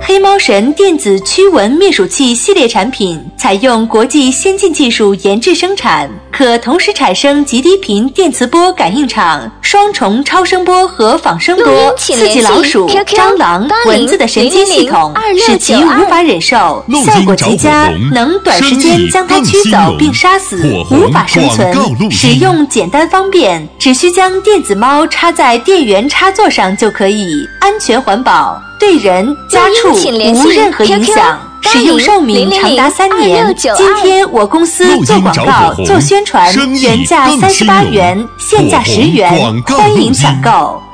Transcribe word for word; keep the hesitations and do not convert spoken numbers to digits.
黑猫神电子驱蚊灭鼠器系列产品采用国际先进技术研制生产，可同时产生极低频电磁波感应场、双重超声波和仿生波，刺激老鼠、蟑螂、蚊子的神经系统，使其无法忍受，效果极佳，能短时间将它驱走并杀死，无法生存。使用简单方便，只需将电子猫插在电源插座上就可以，安全环保，对人家畜无任何影响。使用寿命长达三年。今天我公司做广告、做宣传，原价三十八元，现价十元，欢迎抢购。